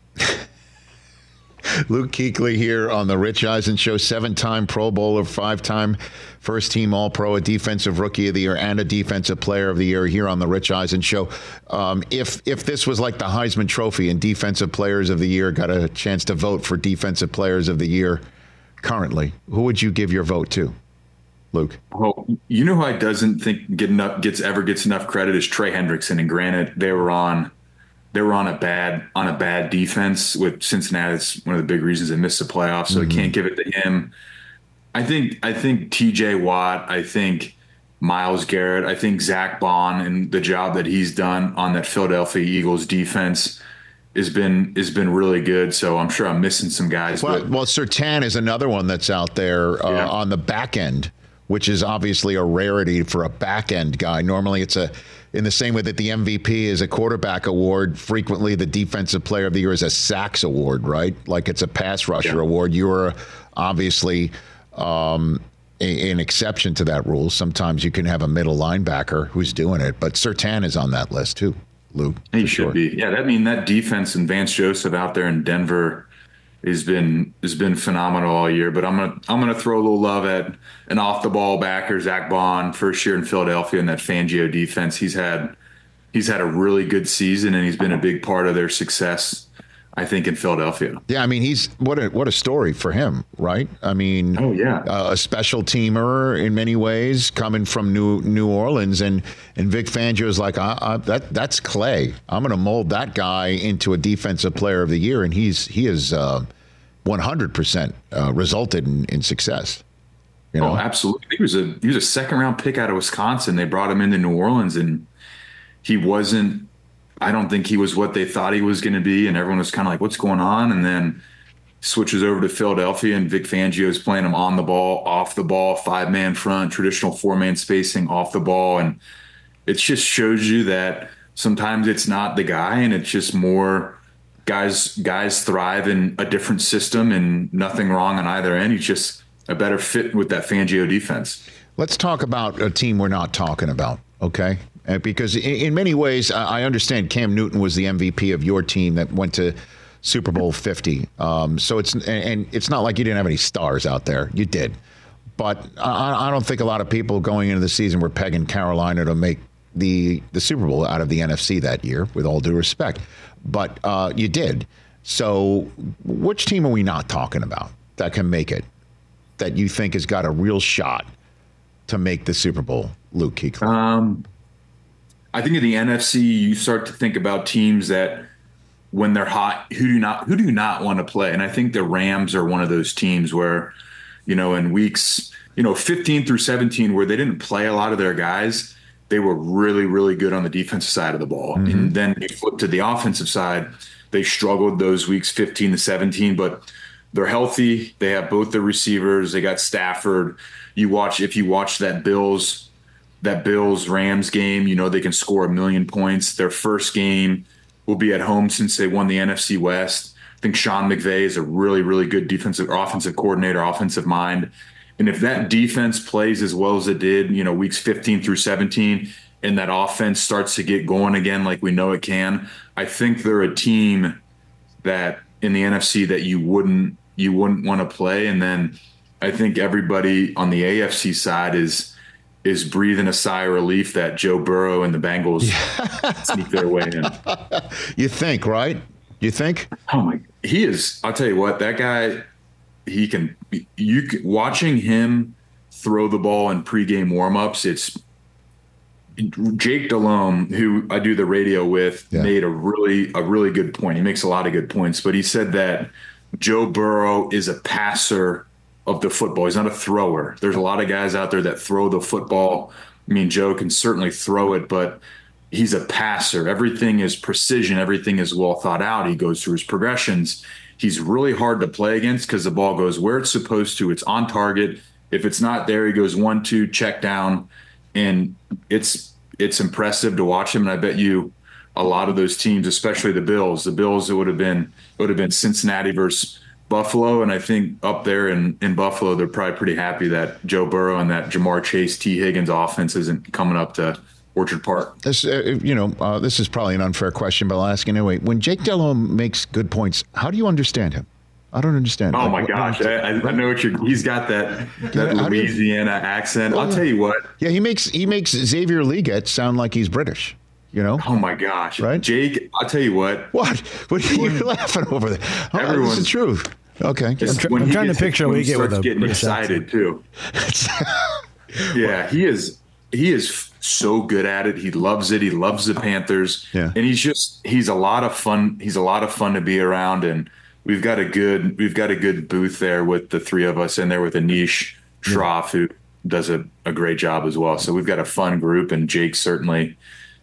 Luke Kuechly here on the Rich Eisen Show, 7-time Pro Bowler, 5-time first-team All-Pro, a Defensive Rookie of the Year, and a Defensive Player of the Year here on the Rich Eisen Show. If this was like the Heisman Trophy and Defensive Players of the Year got a chance to vote for Defensive Players of the Year currently, who would you give your vote to, Luke? Well, you know who I doesn't think gets enough credit is Trey Hendrickson. And granted, they were on a bad defense with Cincinnati. It's one of the big reasons they missed the playoffs, so I can't give it to him. I think T.J. Watt, I think Myles Garrett, I think Zach Bond and the job that he's done on that Philadelphia Eagles defense has been really good. So I'm sure I'm missing some guys. Well, Surtain is another one that's out there on the back end, which is obviously a rarity for a back end guy. Normally it's in the same way that the MVP is a quarterback award, frequently the defensive player of the year is a sacks award, right? Like it's a pass rusher award. You're obviously an exception to that rule. Sometimes you can have a middle linebacker who's doing it, but Surtain is on that list too, Luke. He should be. Yeah, that defense and Vance Joseph out there in Denver has been phenomenal all year. But I'm gonna throw a little love at an off the ball backer, Zach Bond, first year in Philadelphia, and that Fangio defense. He's had a really good season, and he's been a big part of their success, I think, in Philadelphia. Yeah, I mean, he's what a story for him, right? I mean, a special teamer in many ways, coming from New Orleans, and Vic Fangio is like, that's clay. I'm going to mold that guy into a defensive player of the year, and he has 100% resulted in success. You know? Oh, absolutely. He was a second round pick out of Wisconsin. They brought him into New Orleans, and he wasn't. I don't think he was what they thought he was going to be, and everyone was kind of like, what's going on? And then switches over to Philadelphia, and Vic Fangio is playing him on the ball, off the ball, 5-man front, traditional 4-man spacing off the ball. And it just shows you that sometimes it's not the guy, and it's just more guys thrive in a different system, and nothing wrong on either end. He's just a better fit with that Fangio defense. Let's talk about a team we're not talking about, okay? Because in many ways, I understand Cam Newton was the MVP of your team that went to Super Bowl 50. So it's not like you didn't have any stars out there. You did. But I don't think a lot of people going into the season were pegging Carolina to make the Super Bowl out of the NFC that year, with all due respect. But you did. So which team are we not talking about that can make it, that you think has got a real shot to make the Super Bowl, Luke Kuechly? I think in the NFC, you start to think about teams that, when they're hot, who do you not want to play? And I think the Rams are one of those teams where, in weeks, 15 through 17, where they didn't play a lot of their guys, they were really, really good on the defensive side of the ball. Mm-hmm. And then you flip to the offensive side, they struggled those weeks 15 to 17, but they're healthy. They have both the receivers. They got Stafford. If you watch that Bills-Rams game, they can score 1 million points. Their first game will be at home since they won the NFC West. I think Sean McVay is a really, really good offensive coordinator, offensive mind. And if that defense plays as well as it did, weeks 15 through 17, and that offense starts to get going again like we know it can, I think they're a team that in the NFC that you wouldn't want to play. And then I think everybody on the AFC side is breathing a sigh of relief that Joe Burrow and the Bengals sneak their way in. You think, right? You think? Oh my! He is. I'll tell you what. That guy, watching him throw the ball in pregame warmups. It's Jake Delhomme, who I do the radio with, made a really good point. He makes a lot of good points, but he said that Joe Burrow is a passer of the football. He's not a thrower. There's a lot of guys out there that throw the football. I mean, Joe can certainly throw it, but he's a passer. Everything is precision. Everything is well thought out. He goes through his progressions. He's really hard to play against because the ball goes where it's supposed to. It's on target. If it's not there, he goes 1-2, check down. And it's impressive to watch him. And I bet you a lot of those teams, especially the Bills, it would have been Cincinnati versus Buffalo, and I think up there in Buffalo, they're probably pretty happy that Joe Burrow and that Jamar Chase, T. Higgins offense isn't coming up to Orchard Park. This is probably an unfair question, but I'll ask anyway. When Jake Delhomme makes good points, how do you understand him? I don't understand. Oh my gosh, I know what he's got that Louisiana accent. I'll tell you what. Yeah, he makes Xavier Leggett sound like he's British. Oh my gosh, right? Jake, I'll tell you what. What are you laughing over there? This is the truth. Okay. I'm trying to picture Leggett with a getting excited too. Yeah, he is so good at it. He loves it. He loves the Panthers. Yeah. And he's a lot of fun. He's a lot of fun to be around, and we've got a good booth there with the three of us in there with Anish Shroff, who does a great job as well. So we've got a fun group, and Jake certainly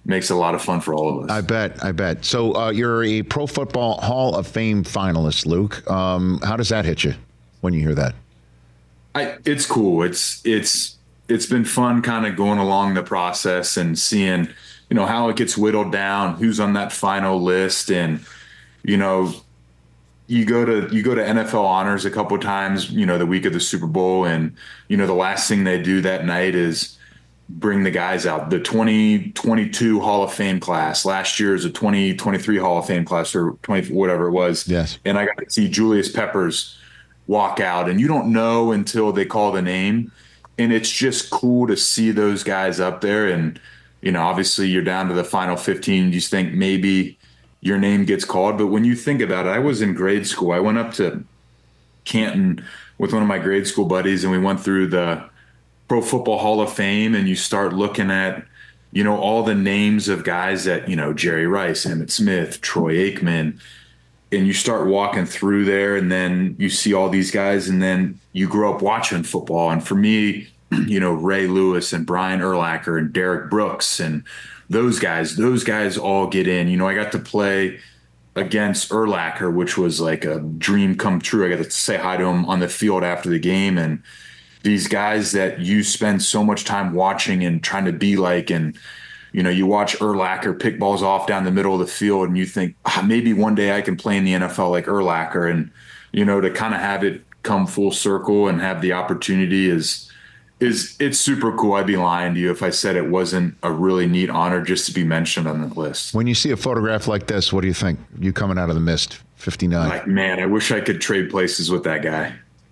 makes it a lot of fun for all of us. I bet. So you're a Pro Football Hall of Fame finalist, Luke. How does that hit you when you hear that? It's cool. It's been fun kind of going along the process and seeing, how it gets whittled down, who's on that final list. And, you go to NFL honors a couple of times, the week of the Super Bowl. And, the last thing they do that night is bring the guys out. The 2022 Hall of Fame class. Last year is a 2023 Hall of Fame class, or 20, whatever it was. Yes. And I got to see Julius Peppers walk out, and you don't know until they call the name. And it's just cool to see those guys up there. And, obviously you're down to the final 15. You just think maybe your name gets called. But when you think about it, I was in grade school. I went up to Canton with one of my grade school buddies, and we went through the Pro Football Hall of Fame, and you start looking at, all the names of guys that, Jerry Rice, Emmitt Smith, Troy Aikman, and you start walking through there, and then you see all these guys, and then you grow up watching football. And for me, Ray Lewis and Brian Urlacher and Derek Brooks and those guys all get in. I got to play against Urlacher, which was like a dream come true. I got to say hi to him on the field after the game. And these guys that you spend so much time watching and trying to be like, and, you watch Urlacher pick balls off down the middle of the field, and you think, maybe one day I can play in the NFL like Urlacher. And, to kind of have it come full circle and have the opportunity it's super cool. I'd be lying to you if I said it wasn't a really neat honor just to be mentioned on the list. When you see a photograph like this, what do you think? You coming out of the mist, 59. Like, man, I wish I could trade places with that guy.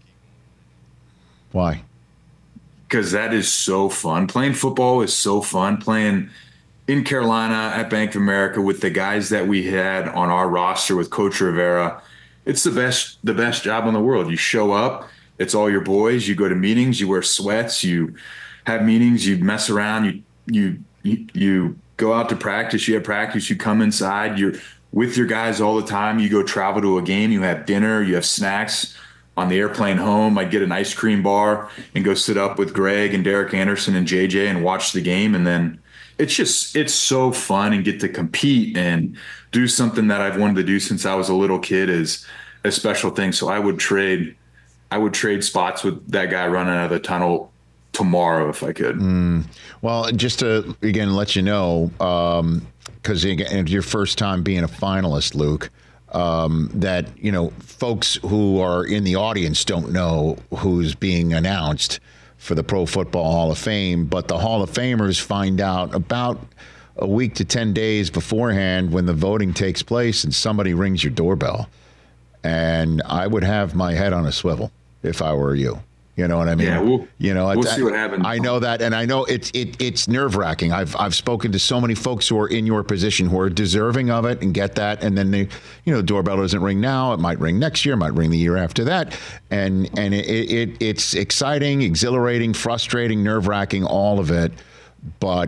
Why? Because that is so fun. Playing football is so fun. Playing in Carolina at Bank of America with the guys that we had on our roster with Coach Rivera, it's the best job in the world. You show up. It's all your boys. You go to meetings, you wear sweats, you have meetings, you mess around, you go out to practice, you have practice, you come inside, you're with your guys all the time. You go travel to a game, you have dinner, you have snacks on the airplane home. I'd get an ice cream bar and go sit up with Greg and Derek Anderson and JJ and watch the game. And then it's so fun and get to compete and do something that I've wanted to do since I was a little kid is a special thing. So I would trade spots with that guy running out of the tunnel tomorrow if I could. Well, just to, again, let you know, because it's your first time being a finalist, Luke, that, folks who are in the audience don't know who's being announced for the Pro Football Hall of Fame, but the Hall of Famers find out about a week to 10 days beforehand when the voting takes place and somebody rings your doorbell. And I would have my head on a swivel if I were you. You know what I mean? Yeah, we'll see what happens. I know that, and I know it's nerve-wracking. I've spoken to so many folks who are in your position who are deserving of it and get that, and then they, doorbell doesn't ring now. It might ring next year. It might ring the year after that, and it's exciting, exhilarating, frustrating, nerve-wracking, all of it. But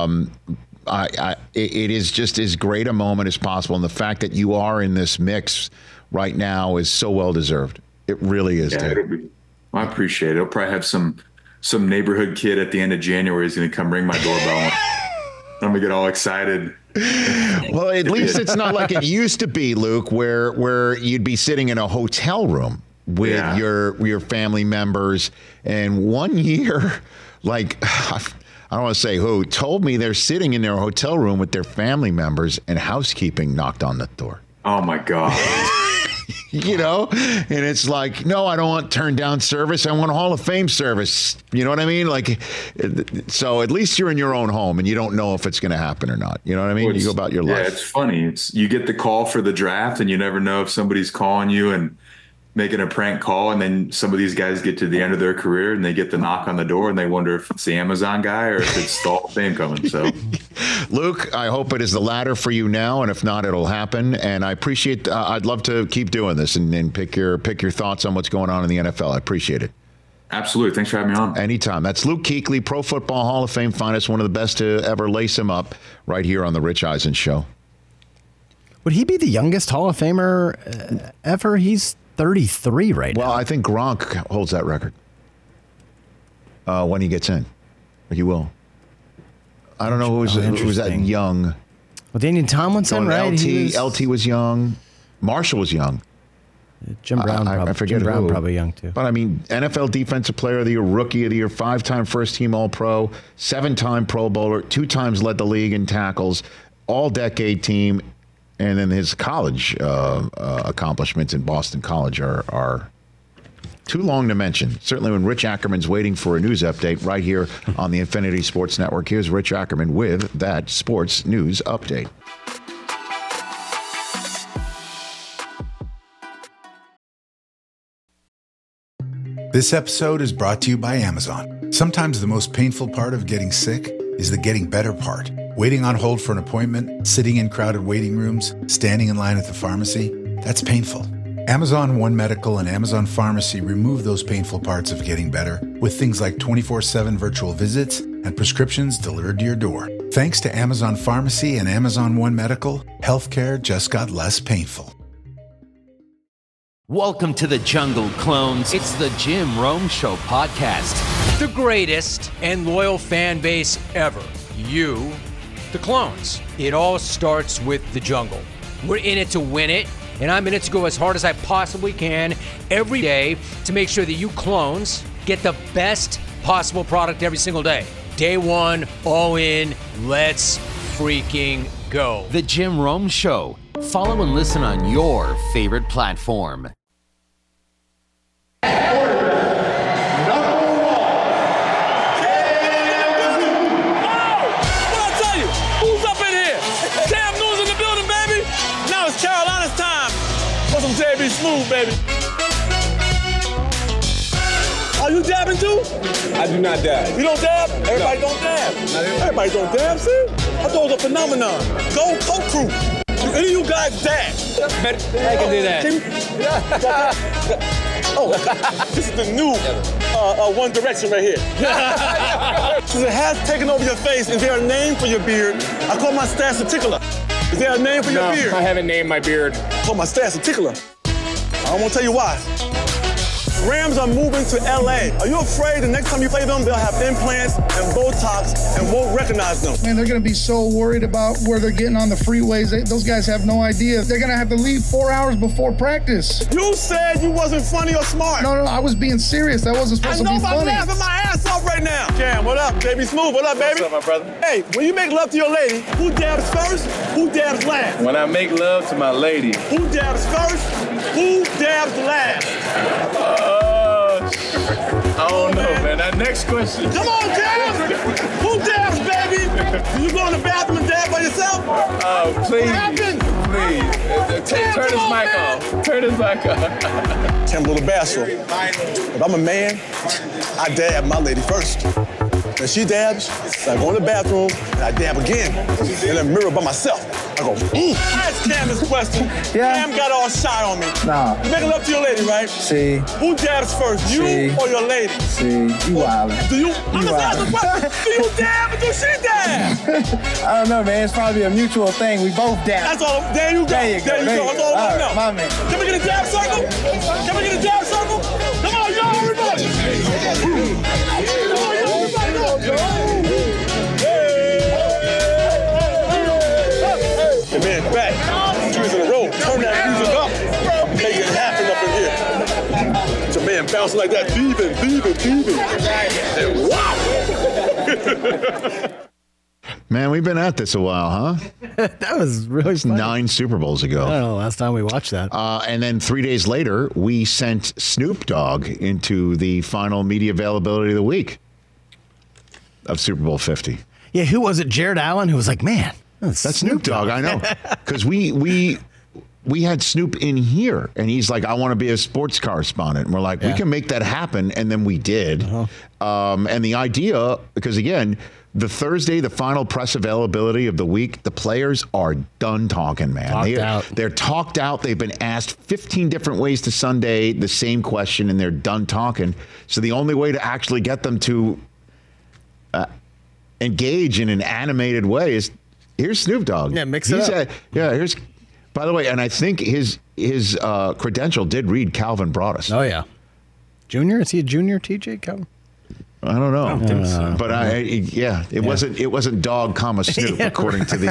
it is just as great a moment as possible, and the fact that you are in this mix right now is so well deserved. It really is, dude. I appreciate it. I'll probably have some neighborhood kid at the end of January is going to come ring my doorbell. I'm going to get all excited. Well, at least it's not like it used to be, Luke, where you'd be sitting in a hotel room with your family members. And one year, like, I don't want to say who, told me they're sitting in their hotel room with their family members and housekeeping knocked on the door. Oh, my God. And it's like, no, I don't want turned down service. I want a Hall of Fame service. You know what I mean? Like, so at least you're in your own home and you don't know if it's going to happen or not. You know what I mean? Well, you go about your life. Yeah, it's funny. You get the call for the draft and you never know if somebody's calling you and making a prank call. And then some of these guys get to the end of their career and they get the knock on the door and they wonder if it's the Amazon guy or if it's the Hall of Fame coming. So, Luke, I hope it is the latter for you now. And if not, it'll happen. And I appreciate, I'd love to keep doing this and pick your thoughts on what's going on in the NFL. I appreciate it. Absolutely. Thanks for having me on. Anytime. That's Luke Kuechly, Pro Football Hall of Fame finalist, one of the best to ever lace him up right here on The Rich Eisen Show. Would he be the youngest Hall of Famer ever? He's 33 right now. Well, I think Gronk holds that record when he gets in. He will. I don't know who was that young. Well, Daniel Tomlinson, right? LT was young. Marshall was young. Jim Brown, I forget Jim Brown who. probably young too. But I mean, NFL Defensive Player of the Year, Rookie of the Year, 5-time first-team All-Pro, 7-time Pro Bowler, 2 times led the league in tackles, all-decade team, and then his college accomplishments in Boston College are too long to mention. Certainly when Rich Ackerman's waiting for a news update right here on the Infinity Sports Network. Here's Rich Ackerman with that sports news update. This episode is brought to you by Amazon. Sometimes the most painful part of getting sick is the getting better part. Waiting on hold for an appointment, sitting in crowded waiting rooms, standing in line at the pharmacy, that's painful. Amazon One Medical and Amazon Pharmacy remove those painful parts of getting better with things like 24/7 virtual visits and prescriptions delivered to your door. Thanks to Amazon Pharmacy and Amazon One Medical, healthcare just got less painful. Welcome to the jungle, clones. It's the Jim Rome Show podcast. The greatest and loyal fan base ever. You, the clones. It all starts with the jungle. We're in it to win it, and I'm in it to go as hard as I possibly can every day to make sure that you clones get the best possible product every single day. Day one, all in, let's freaking go. The Jim Rome Show. Follow and listen on your favorite platform. JB Smooth, baby. Are you dabbing too? I do not dab. You don't dab? Everybody don't dab. Everybody don't dab, see? I thought it was a phenomenon. Go Coke Crew. Do any of you guys dab? I can do that. This is the new One Direction right here. Since it has taken over your face, is there a name for your beard? I call my stash a tickler. Is there a name for your beard? I haven't named my beard. I call my stash a tickler. I won't tell you why. Rams are moving to LA. Are you afraid the next time you play them, they'll have implants and Botox and won't recognize them? Man, they're going to be so worried about where they're getting on the freeways. Those guys have no idea. They're going to have to leave 4 hours before practice. You said you wasn't funny or smart. No, I was being serious. That wasn't supposed to be funny. I'm laughing my ass off right now. Cam, what up? JB Smooth, what up, baby? What's up, my brother? Hey, when you make love to your lady, who dabs first? Who dabs last? When I make love to my lady. Who dabs first? Who dabs last? I don't know, man. That next question. Come on, Cam! Who dabs, baby? Do you go in the bathroom and dab by yourself? Oh, please. What happened? Please. Turn his mic off. Turn his mic off. Cam, little bastard. If I'm a man, I dab my lady first. When she dabs, I go in the bathroom and I dab again in the mirror by myself. I go, I asked Cam this question. Yeah. Cam got all shy on me. Nah. You making love to your lady, right? See. Who dabs first, you or your lady? See, you wildin'. Do you? I'm just asking a question. Do you dab or do she dab? I don't know, man. It's probably a mutual thing. We both dab. That's all. There you go. There you go. That's all I want to know. My man. Can we get a dab circle? Can we get a dab circle? Come on, y'all, everybody. Come on, y'all, everybody, go. Hey, man, back. 2 years in a row. Turn that music up. Make it happen up in here. It's a man bouncing like that. Thieving. And wow. Man, we've been at this a while, huh? That was really funny. 9 Super Bowls ago. I don't know, last time we watched that. And then 3 days later, we sent Snoop Dogg into the final media availability of the week of Super Bowl 50. Yeah, who was it? Jared Allen, who was like, man, that's Snoop Dogg. I know. Because we had Snoop in here, and he's like, I want to be a sports correspondent. And we're like, we can make that happen. And then we did. And the idea, because again, the Thursday, the final press availability of the week, the players are done talking, man. They're talked out. They've been asked 15 different ways to Sunday the same question, and they're done talking. So the only way to actually get them to engage in an animated way is, here's Snoop Dogg. Yeah, mix it up. Here's, by the way, and I think his credential did read Calvin Broadus. Oh, yeah. Junior? Is he a junior, TJ Calvin? I don't know. I don't think so. But it wasn't dog, Snoop, according to the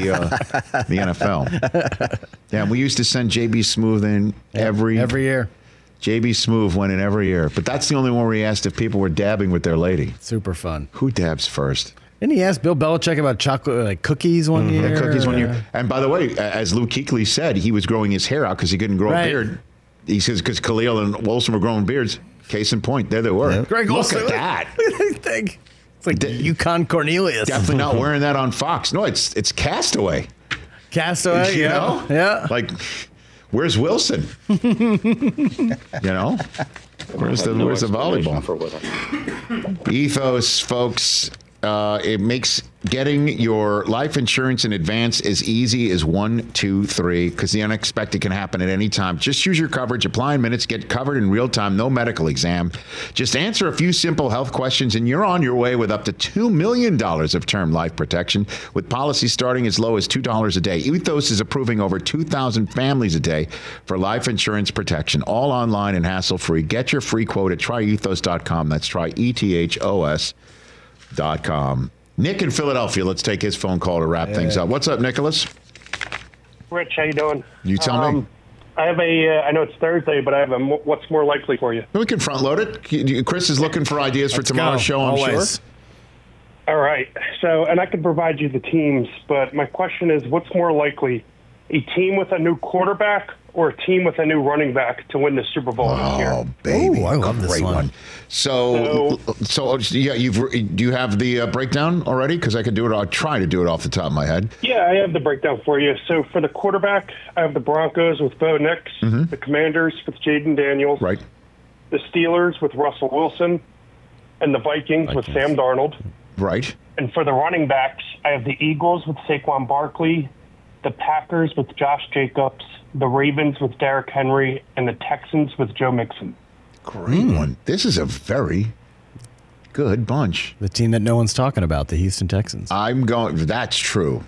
NFL. Yeah, we used to send JB Smoove in every year. JB Smoove went in every year. But that's the only one where he asked if people were dabbing with their lady. Super fun. Who dabs first? Didn't he ask Bill Belichick about chocolate, like cookies one year? Yeah, cookies one year. And by the way, as Luke Kuechly said, he was growing his hair out because he couldn't grow a beard. He says because Khalil and Wilson were growing beards. Case in point, there they were. Yeah. Greg Look Olsen. at that. It's like Yukon Cornelius. Definitely not wearing that on Fox. No, it's Castaway. Castaway, you know? Yeah. Like, where's Wilson? Where's the volleyball? Ethos, folks. It makes getting your life insurance in advance as easy as 1, 2, 3, because the unexpected can happen at any time. Just use your coverage, apply in minutes, get covered in real time, no medical exam. Just answer a few simple health questions, and you're on your way with up to $2 million of term life protection, with policies starting as low as $2 a day. Ethos is approving over 2,000 families a day for life insurance protection, all online and hassle-free. Get your free quote at tryethos.com. That's tryethos.com. Nick in Philadelphia, let's take his phone call to wrap things up. What's up, Nicholas? Rich, how you doing? You tell me. I have I know it's Thursday, but I have a what's more likely for you. We can front load it. Chris is looking for ideas for tomorrow's show, I'm sure. All right. So, and I can provide you the teams, but my question is, what's more likely, a team with a new quarterback or a team with a new running back to win the Super Bowl this year? Oh, baby. Ooh, I love this one. So yeah, do you have the breakdown already? Because I could do it. I'll try to do it off the top of my head. Yeah, I have the breakdown for you. So for the quarterback, I have the Broncos with Bo Nix, the Commanders with Jaden Daniels, right? The Steelers with Russell Wilson, and the Vikings with Sam Darnold. Right. And for the running backs, I have the Eagles with Saquon Barkley, the Packers with Josh Jacobs, the Ravens with Derrick Henry, and the Texans with Joe Mixon. Great one. This is a very good bunch. The team that no one's talking about, the Houston Texans. That's true.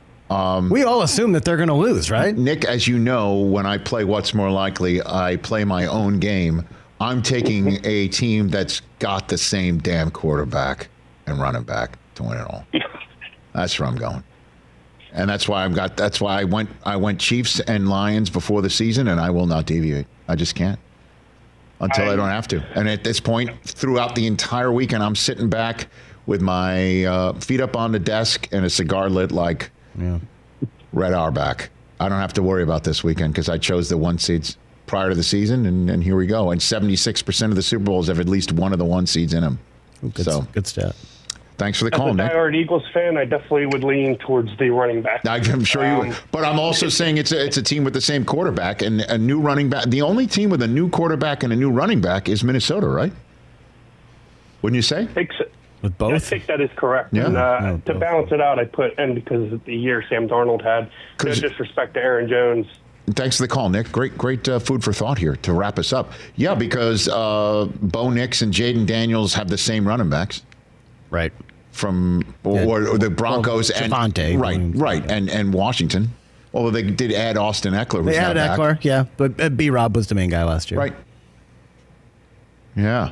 We all assume that they're going to lose, right? Nick, as you know, when I play What's More Likely, I play my own game. I'm taking a team that's got the same damn quarterback and running back to win it all. That's where I'm going. And that's why I went Chiefs and Lions before the season, and I will not deviate. I just can't until I don't have to. And at this point, throughout the entire weekend, I'm sitting back with my feet up on the desk and a cigar lit like Red Auerbach. I don't have to worry about this weekend because I chose the 1 seeds prior to the season, and here we go. And 76% of the Super Bowls have at least one of the 1 seeds in them. Good stat. Thanks for the call, Nick. As a diehard Eagles fan, I definitely would lean towards the running back. I'm sure you would. But I'm also saying it's a team with the same quarterback and a new running back. The only team with a new quarterback and a new running back is Minnesota, right? Wouldn't you say? With both? I think that is correct. Yeah. And, to balance it out, I put in because of the year Sam Darnold had. No disrespect to Aaron Jones. Thanks for the call, Nick. Great food for thought here to wrap us up. Yeah, because Bo Nix and Jaden Daniels have the same running backs. Right. Or the Broncos and Javonte. Right, and Washington. Although they did add Austin Eckler. They added Eckler, yeah, but B-Rob was the main guy last year. Right. Yeah.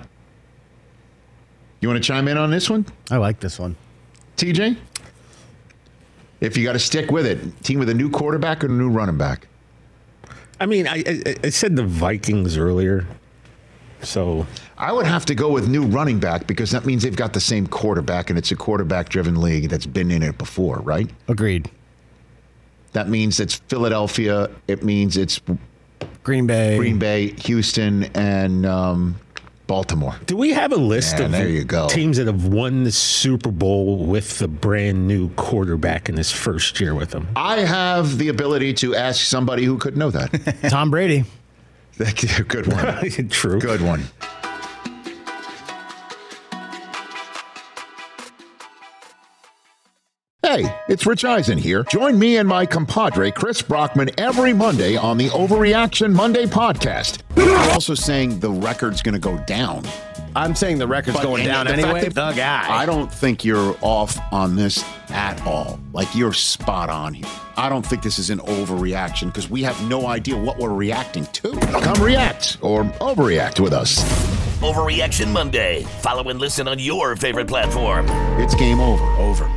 You want to chime in on this one? I like this one. TJ? If you got to stick with it, team with a new quarterback or a new running back? I mean, I said the Vikings earlier. So I would have to go with new running back because that means they've got the same quarterback and it's a quarterback-driven league that's been in it before, right? Agreed. That means it's Philadelphia. It means it's Green Bay, Houston, and Baltimore. Do we have a list of there you go. teams that have won the Super Bowl with the brand new quarterback in his first year with them? I have the ability to ask somebody who could know that. Tom Brady. Good one. True. Good one. Hey, it's Rich Eisen here. Join me and my compadre, Chris Brockman, every Monday on the Overreaction Monday podcast. I'm also saying the record's going to go down. I'm saying the record's going down anyway. The guy. I don't think you're off on this at all. Like, you're spot on here. I don't think this is an overreaction because we have no idea what we're reacting to. Come react or overreact with us. Overreaction Monday. Follow and listen on your favorite platform. It's game over. Over.